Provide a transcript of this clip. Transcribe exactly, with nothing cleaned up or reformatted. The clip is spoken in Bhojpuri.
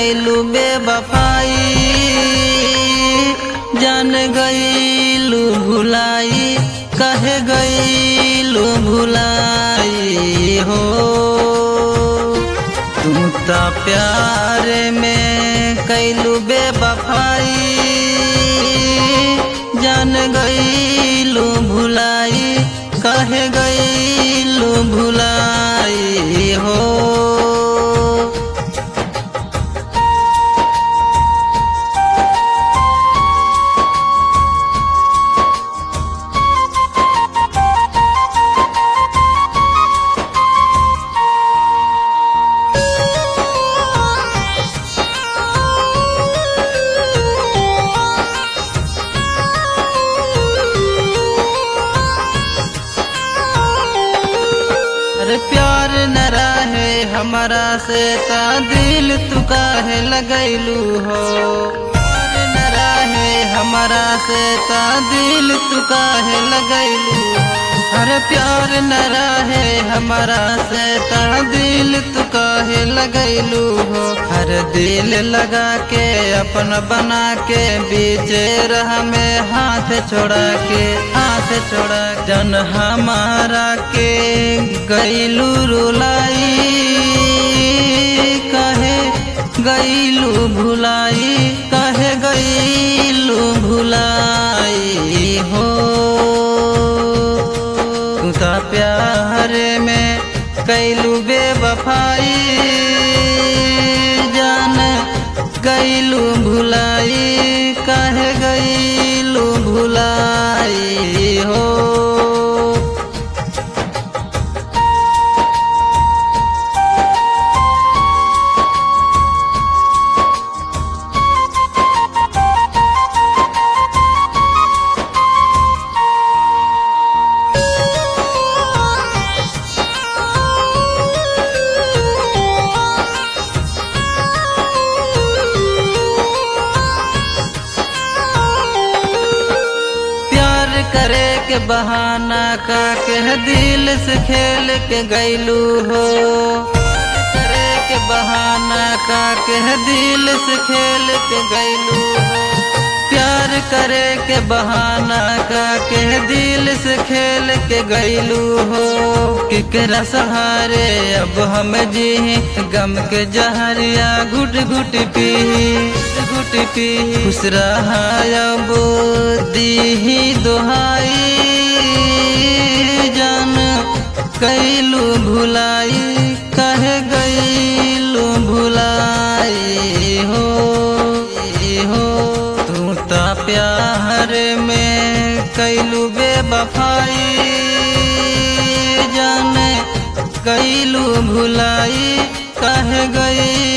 कैलू बेवफाई, जान गईलू भुलाई, कहे गईलू भुलाई हो। तू तो प्यार में कैलू बेवफाई, जान गईलू भुलाई, कहे गईलू भुलाई हो। अरे प्यार न रहे हमारा से ता दिल तू काहे लगैलू हो। प्यार न रहे हमारा से ता दिल तू काहे लगैलू हो। अरे प्यार न रहे हमारा से ता दिल तू काहे लगैलू हो। हर दिल लगा के अपन बना के बीच राह में हाथ छोड़ा के हाथ छोड़ा जन हमारा के गईलू रुलाई, कहे गईलू भुलाई, कहे गईलू भुलाई हो। तू तो प्यार में कैलू बेवफाई, जान गईलू भुलाई, कहे गईलू भुलाई हो। करे के बहाना का के दिल से खेल के गईलू हो। करे के बहाना का के दिल से खेल के गईलू हो। प्यार करे के बहाना का के दिल से खेल के गईलू हो। केकरा सहारे अब हम जी गम के जहरिया घुट घुट पी घुट पी। खुश रहा अब दीही दोहाई, जान कैलू भुलाई, कहे गईलू भुलाई हो हो। तू तो प्यार में कैलू बेवफाई, जान कैलू भुलाई, कहे गई